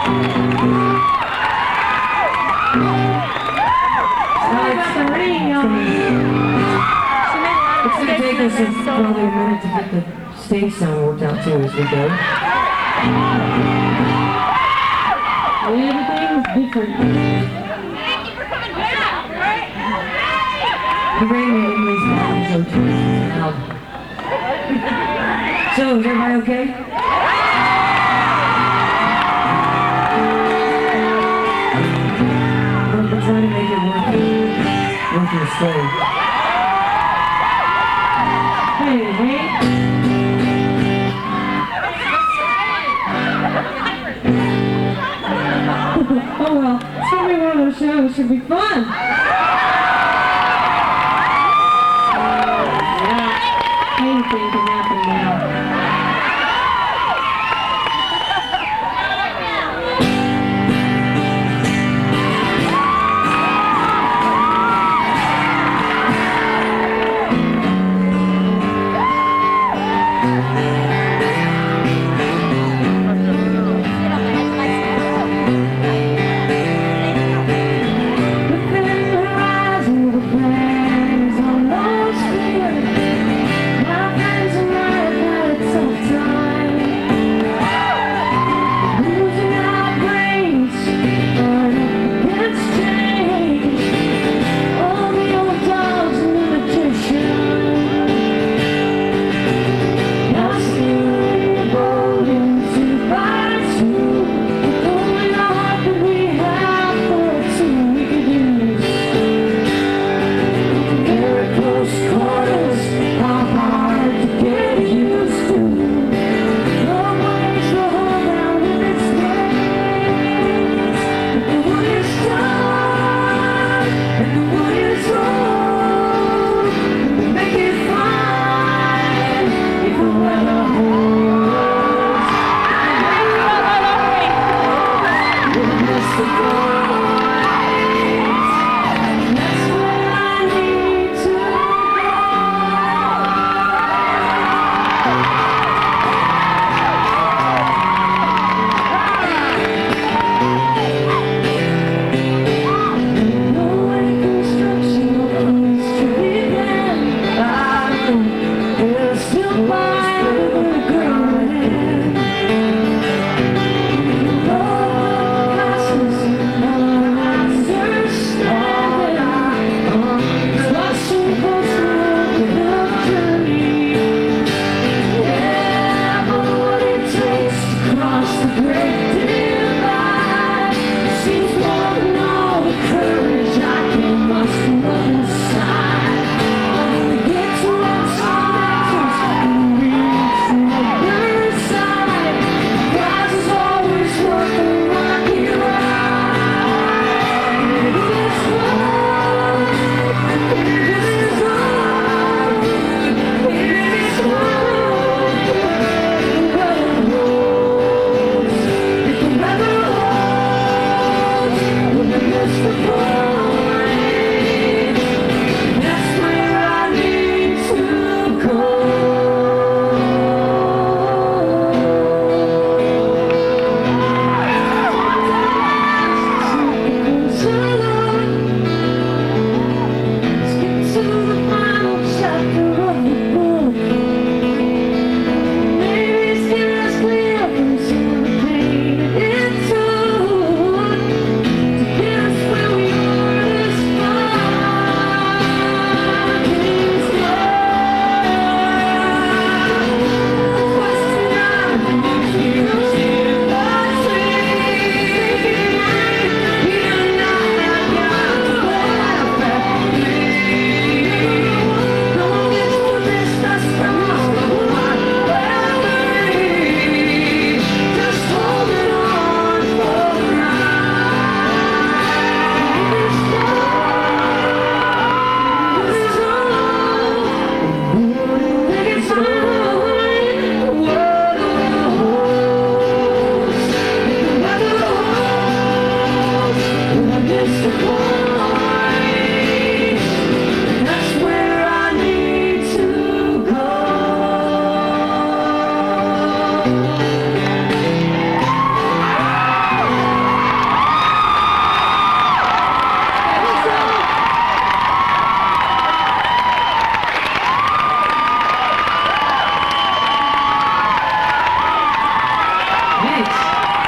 It's going to take us probably a minute to get the stage sound worked out too as we go. Everything's different. The rain anyways is okay. So, is everybody okay? We're trying to make it work in slow. Hey, hey. Oh well, it's gonna be one of those shows. It should be fun. Yeah. Anything.